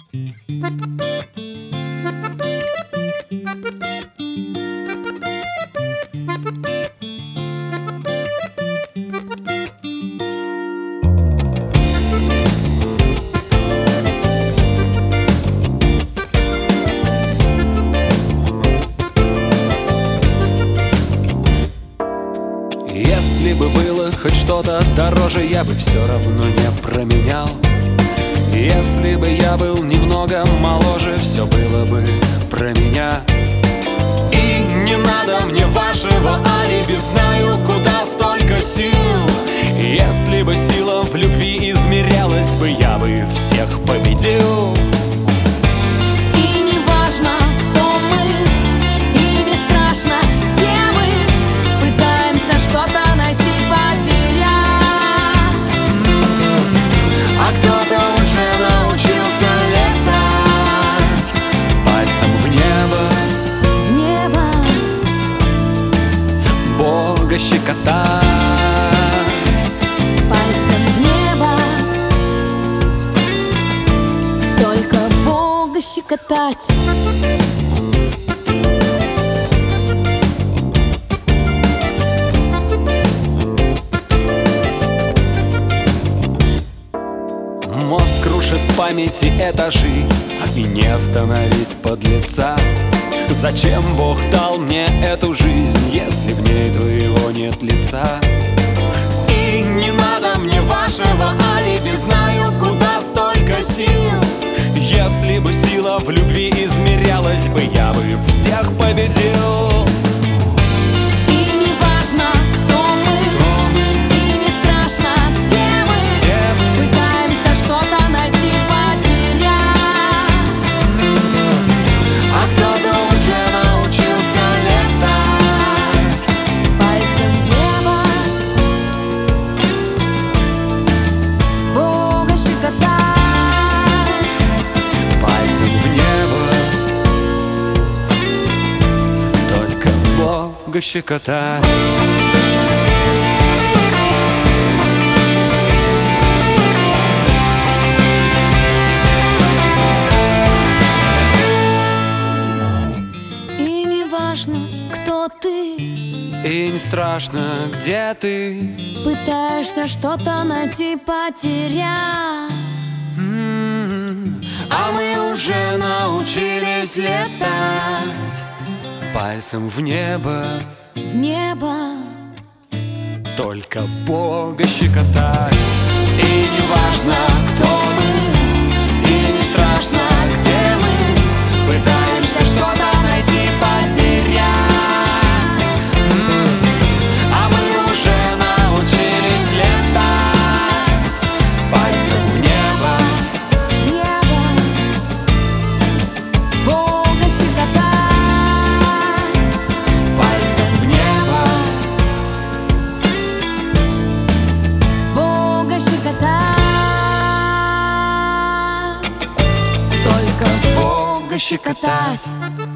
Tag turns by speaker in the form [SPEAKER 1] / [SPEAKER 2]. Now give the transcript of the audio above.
[SPEAKER 1] Если бы было хоть что-то дороже, я бы все равно не променял. Если бы я был немного моложе, все было бы про меня. И не надо мне вашего алиби, знаю, куда столько сил. Если бы сила в любви измерялась бы, я бы всех победил.
[SPEAKER 2] И не важно, кто мы, и не страшно, где мы, пытаемся что-то найти, потерять.
[SPEAKER 1] А кто-то уже научился летать пальцем в небо, Бога щекотать.
[SPEAKER 2] пальцем в небо, только Бога щекотать.
[SPEAKER 1] Мозг крушит памяти этажи, и не остановить подлеца. Зачем Бог дал мне эту жизнь, если в ней твоего нет лица? И не надо мне вашего алиби, знаю, куда столько сил. Если бы сила в любви измерялась бы, я бы всех победил.
[SPEAKER 2] И не важно, кто мы, и не страшно, где мы, пытаемся что-то найти, потерять.
[SPEAKER 1] А кто-то уже научился летать
[SPEAKER 2] Пальцем в небо, Бога щекотать.
[SPEAKER 1] пальцем в небо, только Бога щекотать.
[SPEAKER 2] И не важно, кто ты,
[SPEAKER 1] И не страшно, где ты.
[SPEAKER 2] пытаешься что-то найти, потерять.
[SPEAKER 1] А мы уже научились летать пальцем в небо, только Бога щекотать. И не важно, кто мы, и не страшно, где мы, пытаемся что-то найти, потерять. А мы уже научились летать пальцем в небо,
[SPEAKER 2] Бога щекотать.
[SPEAKER 1] пальцем в небо,
[SPEAKER 2] Бога щекотать.
[SPEAKER 1] только Бога щекотать.